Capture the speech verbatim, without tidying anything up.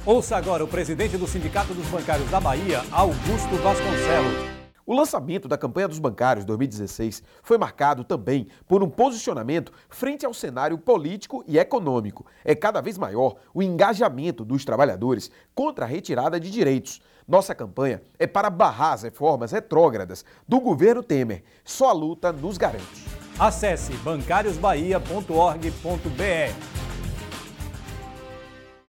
Ouça agora o presidente do Sindicato dos Bancários da Bahia, Augusto Vasconcelos. O lançamento da campanha dos bancários dois mil e dezesseis foi marcado também por um posicionamento frente ao cenário político e econômico. É cada vez maior o engajamento dos trabalhadores contra a retirada de direitos. Nossa campanha é para barrar as reformas retrógradas do governo Temer. Só a luta nos garante. Acesse bancários bahia ponto org ponto br.